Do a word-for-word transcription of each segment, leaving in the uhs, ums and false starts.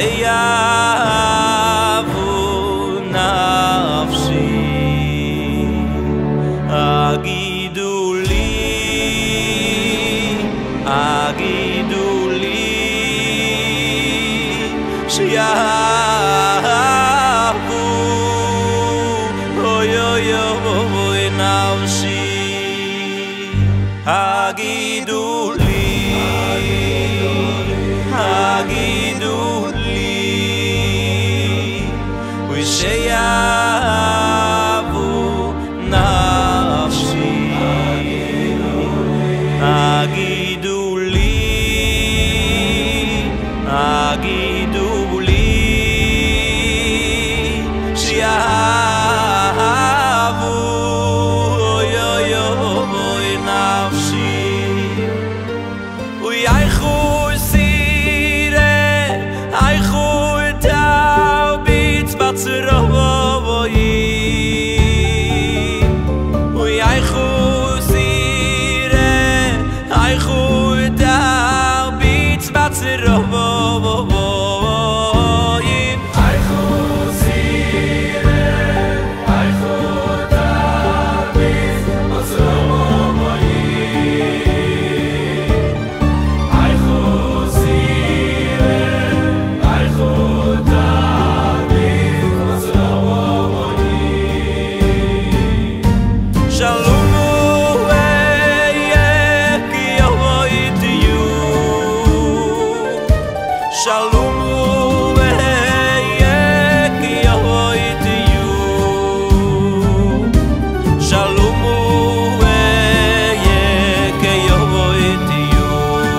שיבו נפשי אגידו לי אגידו לי שיבו אוי אוי אוי נפשי אגידו לי אגידו לי ושיבו נפשי אגידו לי אגידו לי שיבו אוי אוי אוי נפשי ויחו סירה איחו תאו ביץ בצרובוי ויחו סירה איחו תאו ביץ בצרובוי Shalom v'heyek yovoit yu Shalom v'heyek yovoit yu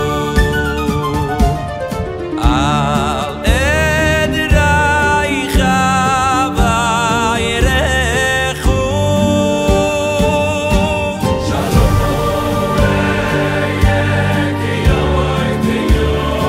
Al edraicha v'ayrechu Shalom v'heyek yovoit yu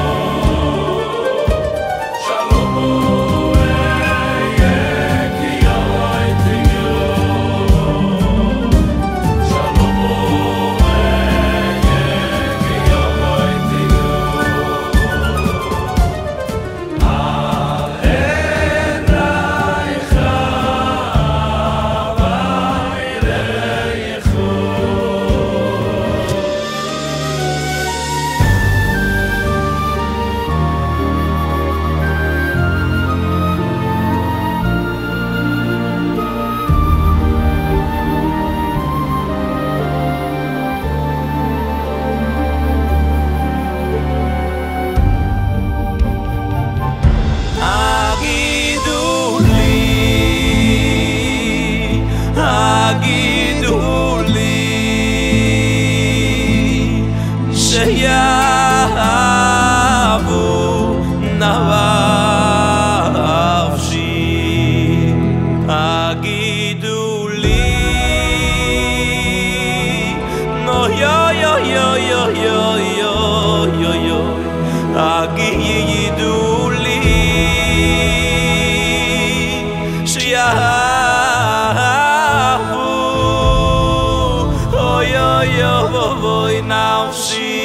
שיבו נפשי אגידו לי נו יו יו יו יו יו יו יו יו אגידו לי שיבו אוי אוי אוי נפשי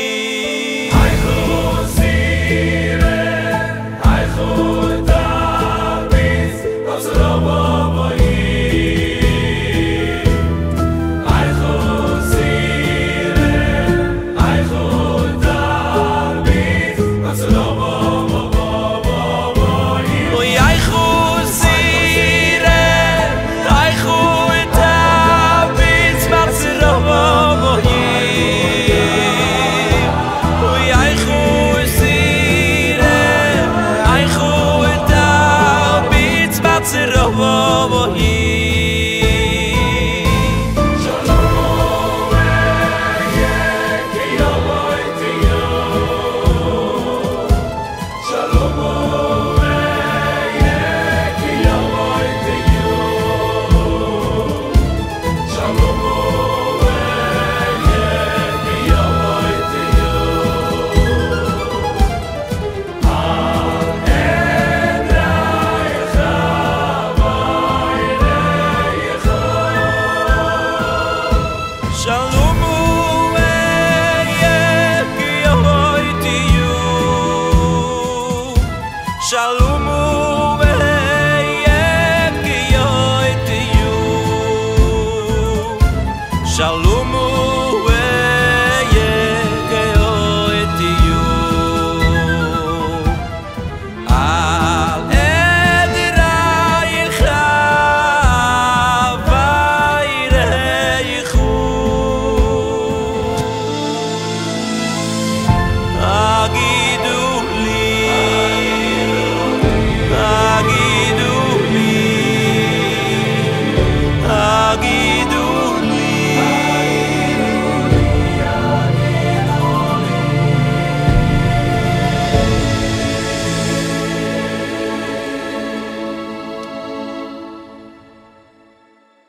Shalom.